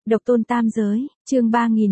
Độc tôn tam giới, chương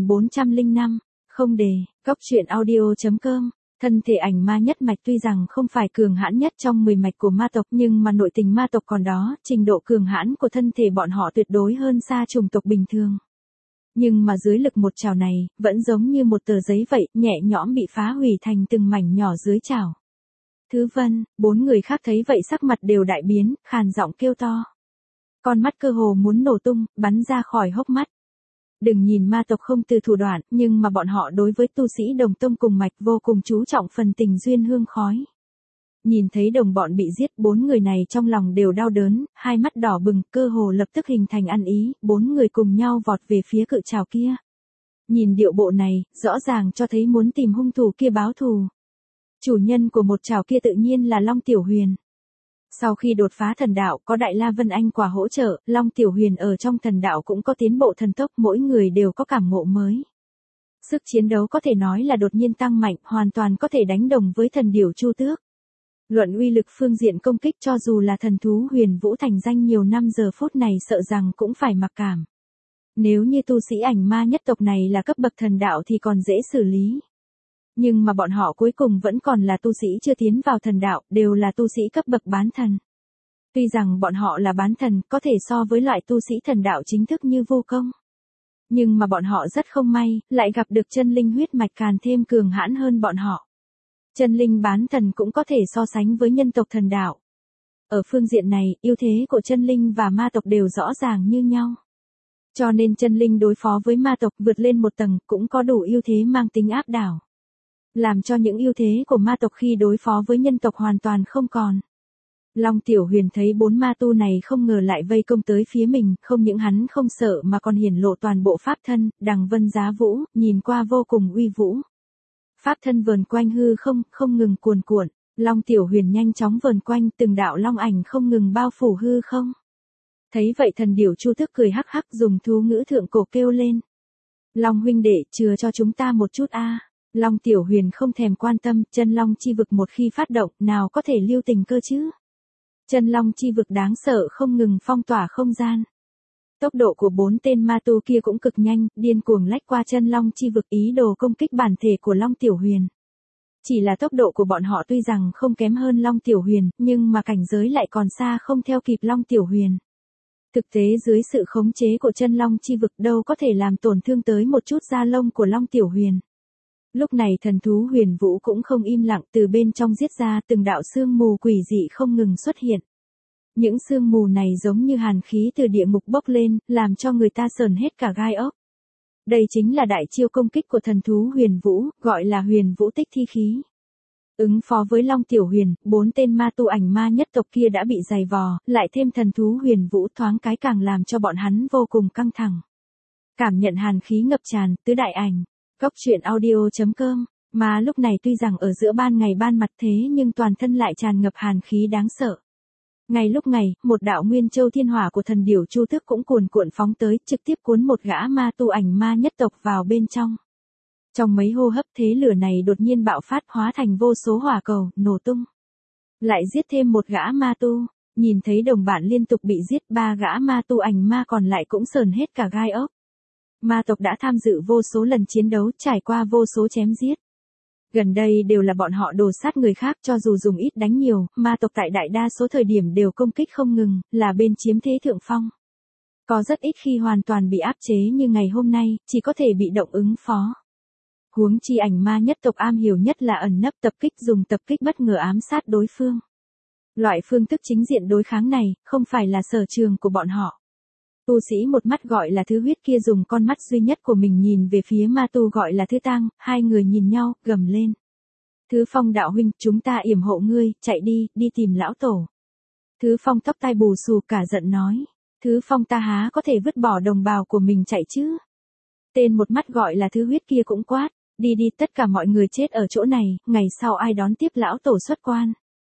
3405, không đề, góc truyện audio.com. Thân thể ảnh ma nhất mạch tuy rằng không phải cường hãn nhất trong 10 mạch của ma tộc nhưng mà nội tình ma tộc còn đó, trình độ cường hãn của thân thể bọn họ tuyệt đối hơn xa chủng tộc bình thường. Nhưng mà dưới lực một chảo này, vẫn giống như một tờ giấy vậy, nhẹ nhõm bị phá hủy thành từng mảnh nhỏ dưới chảo. Thứ Vân, 4 người khác thấy vậy sắc mặt đều đại biến, khàn giọng kêu to. Con mắt cơ hồ muốn nổ tung, bắn ra khỏi hốc mắt. Đừng nhìn ma tộc không từ thủ đoạn, nhưng mà bọn họ đối với tu sĩ đồng tông cùng mạch vô cùng chú trọng phần tình duyên hương khói. Nhìn thấy đồng bọn bị giết, 4 người này trong lòng đều đau đớn, hai mắt đỏ bừng, cơ hồ lập tức hình thành ăn ý, 4 người cùng nhau vọt về phía cự trảo kia. Nhìn điệu bộ này, rõ ràng cho thấy muốn tìm hung thủ kia báo thù. Chủ nhân của một trảo kia tự nhiên là Long Tiểu Huyền. Sau khi đột phá thần đạo có Đại La Vân Anh quả hỗ trợ, Long Tiểu Huyền ở trong thần đạo cũng có tiến bộ thần tốc, mỗi người đều có cảm ngộ mới. Sức chiến đấu có thể nói là đột nhiên tăng mạnh, hoàn toàn có thể đánh đồng với thần điểu Chu Tước. Luận uy lực phương diện công kích cho dù là thần thú Huyền Vũ thành danh nhiều năm giờ phút này sợ rằng cũng phải mặc cảm. Nếu như tu sĩ ảnh ma nhất tộc này là cấp bậc thần đạo thì còn dễ xử lý. Nhưng mà bọn họ cuối cùng vẫn còn là tu sĩ chưa tiến vào thần đạo, đều là tu sĩ cấp bậc bán thần. Tuy rằng bọn họ là bán thần, có thể so với loại tu sĩ thần đạo chính thức như Vô Công. Nhưng mà bọn họ rất không may, lại gặp được chân linh huyết mạch càng thêm cường hãn hơn bọn họ. Chân linh bán thần cũng có thể so sánh với nhân tộc thần đạo. Ở phương diện này, ưu thế của chân linh và ma tộc đều rõ ràng như nhau. Cho nên chân linh đối phó với ma tộc vượt lên một tầng cũng có đủ ưu thế mang tính áp đảo. Làm cho những ưu thế của ma tộc khi đối phó với nhân tộc hoàn toàn không còn. Long Tiểu Huyền thấy 4 ma tu này không ngờ lại vây công tới phía mình, không những hắn không sợ mà còn hiển lộ toàn bộ pháp thân, đằng vân giá vũ, nhìn qua vô cùng uy vũ. Pháp thân vờn quanh hư không, không ngừng cuồn cuộn, Long Tiểu Huyền nhanh chóng vờn quanh, từng đạo long ảnh không ngừng bao phủ hư không. Thấy vậy thần điểu Chu Tước cười hắc hắc dùng thú ngữ thượng cổ kêu lên. Long huynh đệ, chừa cho chúng ta một chút a. Long Tiểu Huyền không thèm quan tâm, chân long chi vực một khi phát động, nào có thể lưu tình cơ chứ. Chân long chi vực đáng sợ không ngừng phong tỏa không gian. Tốc độ của 4 tên ma tu kia cũng cực nhanh, điên cuồng lách qua chân long chi vực ý đồ công kích bản thể của Long Tiểu Huyền. Chỉ là tốc độ của bọn họ tuy rằng không kém hơn Long Tiểu Huyền, nhưng mà cảnh giới lại còn xa không theo kịp Long Tiểu Huyền. Thực tế dưới sự khống chế của chân long chi vực đâu có thể làm tổn thương tới một chút da lông của Long Tiểu Huyền. Lúc này thần thú Huyền Vũ cũng không im lặng, từ bên trong giết ra từng đạo sương mù quỷ dị không ngừng xuất hiện. Những sương mù này giống như hàn khí từ địa ngục bốc lên, làm cho người ta sờn hết cả gai ốc. Đây chính là đại chiêu công kích của thần thú Huyền Vũ, gọi là Huyền Vũ tích thi khí. Ứng phó với Long Tiểu Huyền, 4 tên ma tu ảnh ma nhất tộc kia đã bị dày vò, lại thêm thần thú Huyền Vũ thoáng cái càng làm cho bọn hắn vô cùng căng thẳng. Cảm nhận hàn khí ngập tràn, tứ đại ảnh. Góc truyện audio.com, mà lúc này tuy rằng ở giữa ban ngày ban mặt thế nhưng toàn thân lại tràn ngập hàn khí đáng sợ. Ngay lúc này, một đạo nguyên châu thiên hỏa của thần điểu Chu Tước cũng cuồn cuộn phóng tới, trực tiếp cuốn một gã ma tu ảnh ma nhất tộc vào bên trong. Trong mấy hô hấp thế lửa này đột nhiên bạo phát hóa thành vô số hỏa cầu, nổ tung. Lại giết thêm một gã ma tu, nhìn thấy đồng bạn liên tục bị giết, 3 gã ma tu ảnh ma còn lại cũng sờn hết cả gai ốc. Ma tộc đã tham dự vô số lần chiến đấu, trải qua vô số chém giết. Gần đây đều là bọn họ đồ sát người khác, cho dù dùng ít đánh nhiều, ma tộc tại đại đa số thời điểm đều công kích không ngừng, là bên chiếm thế thượng phong. Có rất ít khi hoàn toàn bị áp chế như ngày hôm nay, chỉ có thể bị động ứng phó. Huống chi ảnh ma nhất tộc am hiểu nhất là ẩn nấp tập kích, dùng tập kích bất ngờ ám sát đối phương. Loại phương thức chính diện đối kháng này, không phải là sở trường của bọn họ. Tu sĩ một mắt gọi là Thứ Huyết kia dùng con mắt duy nhất của mình nhìn về phía ma tu gọi là Thứ Tang, hai người nhìn nhau, gầm lên. Thứ Phong đạo huynh, chúng ta yểm hộ ngươi, chạy đi, đi tìm lão tổ. Thứ Phong tóc tai bù xù cả giận nói. Thứ Phong ta há có thể vứt bỏ đồng bào của mình chạy chứ. Tên một mắt gọi là Thứ Huyết kia cũng quát, đi đi, tất cả mọi người chết ở chỗ này, ngày sau ai đón tiếp lão tổ xuất quan.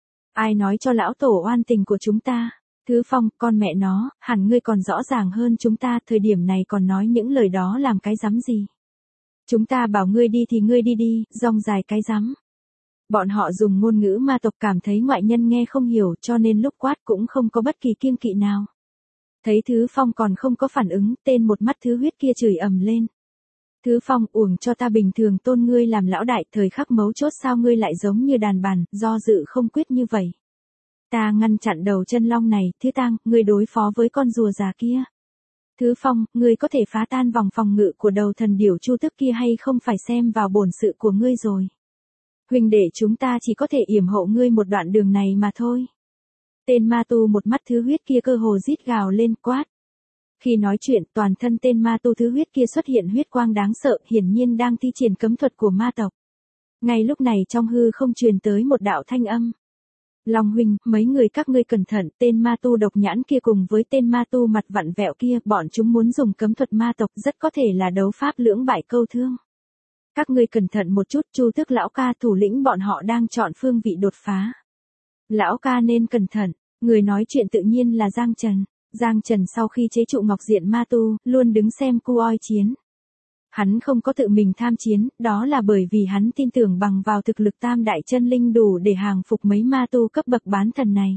Ai nói cho lão tổ oan tình của chúng ta. Thứ Phong, con mẹ nó, hẳn ngươi còn rõ ràng hơn chúng ta, thời điểm này còn nói những lời đó làm cái rắm gì. Chúng ta bảo ngươi đi thì ngươi đi đi, rong dài cái rắm. Bọn họ dùng ngôn ngữ ma tộc cảm thấy ngoại nhân nghe không hiểu cho nên lúc quát cũng không có bất kỳ kiêng kỵ nào. Thấy Thứ Phong còn không có phản ứng, tên một mắt thứ huyết kia chửi ầm lên. Thứ Phong, uổng cho ta bình thường tôn ngươi làm lão đại, thời khắc mấu chốt sao ngươi lại giống như đàn bàn, do dự không quyết như vậy. Ta ngăn chặn đầu chân long này, Thứ Tang, ngươi đối phó với con rùa già kia. Thứ Phong, ngươi có thể phá tan vòng phòng ngự của đầu thần điểu Chu Tước kia hay không phải xem vào bổn sự của ngươi rồi. Huynh đệ chúng ta chỉ có thể yểm hộ ngươi một đoạn đường này mà thôi. Tên ma tu một mắt thứ huyết kia cơ hồ rít gào lên quát. Khi nói chuyện, toàn thân tên ma tu thứ huyết kia xuất hiện huyết quang đáng sợ, hiển nhiên đang thi triển cấm thuật của ma tộc. Ngay lúc này trong hư không truyền tới một đạo thanh âm. Long huynh, mấy người các ngươi cẩn thận, tên ma tu độc nhãn kia cùng với tên ma tu mặt vặn vẹo kia, bọn chúng muốn dùng cấm thuật ma tộc, rất có thể là đấu pháp lưỡng bại câu thương. Các ngươi cẩn thận một chút, Chu Tước lão ca thủ lĩnh bọn họ đang chọn phương vị đột phá. Lão ca nên cẩn thận, người nói chuyện tự nhiên là Giang Trần. Giang Trần sau khi chế trụ Ngọc Diện ma tu, luôn đứng xem cu oi chiến. Hắn không có tự mình tham chiến, đó là bởi vì hắn tin tưởng bằng vào thực lực tam đại chân linh đủ để hàng phục mấy ma tu cấp bậc bán thần này.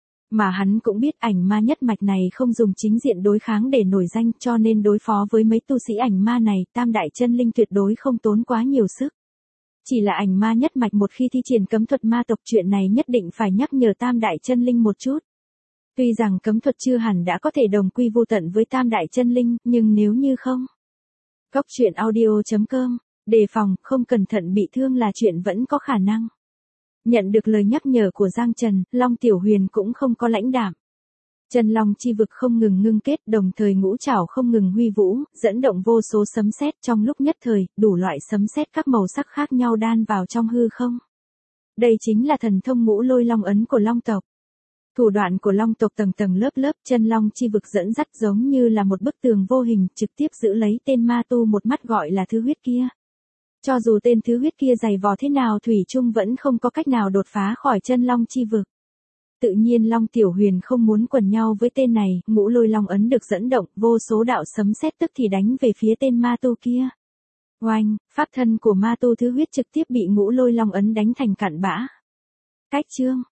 Mà hắn cũng biết ảnh ma nhất mạch này không dùng chính diện đối kháng để nổi danh, cho nên đối phó với mấy tu sĩ ảnh ma này, tam đại chân linh tuyệt đối không tốn quá nhiều sức. Chỉ là ảnh ma nhất mạch một khi thi triển cấm thuật ma tộc, chuyện này nhất định phải nhắc nhở tam đại chân linh một chút. Tuy rằng cấm thuật chưa hẳn đã có thể đồng quy vô tận với tam đại chân linh, nhưng nếu như không. Góc truyện audio.com, đề phòng, không cẩn thận bị thương là chuyện vẫn có khả năng. Nhận được lời nhắc nhở của Giang Trần, Long Tiểu Huyền cũng không có lãnh đạm. Chân long chi vực không ngừng ngưng kết, đồng thời ngũ trảo không ngừng huy vũ, dẫn động vô số sấm sét, trong lúc nhất thời, đủ loại sấm sét các màu sắc khác nhau đan vào trong hư không. Đây chính là thần thông ngũ lôi long ấn của long tộc. Thủ đoạn của long tộc tầng tầng lớp lớp, chân long chi vực dẫn dắt giống như là một bức tường vô hình, trực tiếp giữ lấy tên ma tu một mắt gọi là thứ huyết kia. Cho dù tên thứ huyết kia dày vò thế nào thủy chung vẫn không có cách nào đột phá khỏi chân long chi vực. Tự nhiên Long Tiểu Huyền không muốn quần nhau với tên này, ngũ lôi long ấn được dẫn động, vô số đạo sấm sét tức thì đánh về phía tên ma tu kia. Oanh, pháp thân của ma tu thứ huyết trực tiếp bị ngũ lôi long ấn đánh thành cặn bã. Cách chương